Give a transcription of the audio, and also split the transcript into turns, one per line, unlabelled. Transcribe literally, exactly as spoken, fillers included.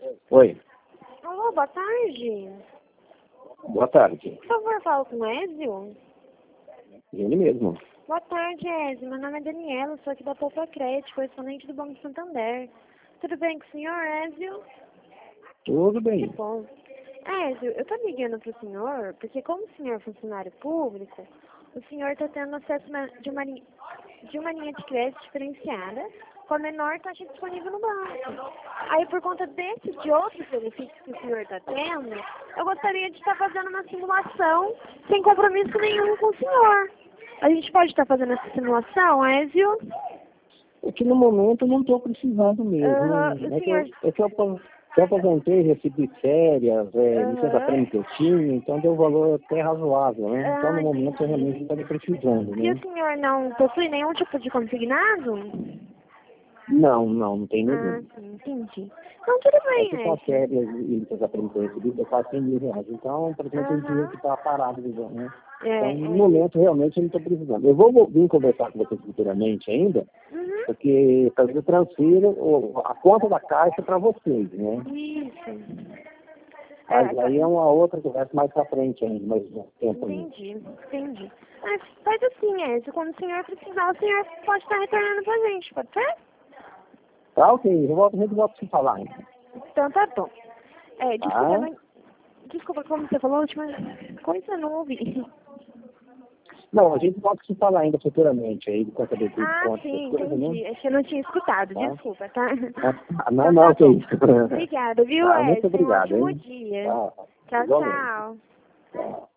Oi,
Alô, boa tarde.
boa tarde.
Por favor, fala com o Ézio.
Ele mesmo.
Boa tarde, Ézio. Meu nome é Daniela, sou aqui da Poupa Crédito, correspondente do Banco Santander. Tudo bem com o senhor, Ézio?
Tudo
Que
bem.
bom. Ézio, eu tô ligando pro senhor, porque como o senhor é funcionário público, o senhor está tendo acesso na- de uma, li- de uma linha de crédito diferenciada com a menor taxa disponível no banco. Aí, por conta desse e de outros benefícios que o senhor está tendo, eu gostaria de estar fazendo uma simulação sem compromisso nenhum com o senhor. A gente pode estar fazendo essa simulação, Ézio?
É que no momento eu não estou precisando mesmo.
Aham,
né?
o
É que eu,
senhor...
é que eu, apos- eu aposentei, recebi férias, é, licença
Aham.
prêmio que eu tinha, então deu um valor até razoável, né? Então no
Ah,
momento eu realmente
entendi.
não estou precisando,
E o
né?
senhor não possui nenhum tipo de consignado?
Não, não, não tem
Ah,
nenhum.
sim, entendi. Então, tudo
É
bem,
que com as
Ézio.
férias e licença prêmio que eu recebi, deu quase cem mil reais. Então, praticamente o dinheiro
Aham.
que está parado, né?
É,
Então, no
é.
momento, realmente, eu não estou precisando. Eu vou vir conversar com você futuramente ainda,
Uhum.
porque fazer eu transfiro o- a conta da caixa para vocês, né?
Isso. É,
Mas
agora-
aí é uma outra conversa mais para frente ainda, mais um tempo ainda.
entendi, entendi. Mas faz assim, Ézio, quando o senhor precisar, o senhor pode estar retornando pra gente, pode ser?
Tá, ok. Eu volto, a gente volta a se falar ainda.
Então tá bom. É, desculpa, eu
Tá?
não... Desculpa, como você falou a última coisa, eu não ouvi.
Não, a gente volta a se falar ainda futuramente aí, com essa abertura de
Ah,
conta, essas
sim,
coisas, né?
entendi. Acho que eu não tinha escutado,
Tá?
desculpa, tá?
Ah, não,
Então
não,
tá
que
bom.
isso.
Obrigada, viu,
Tá, muito
Ézio? Um
obrigado,
ótimo
hein?
dia.
Tá,
Tchau,
igualmente.
tchau.
Tá.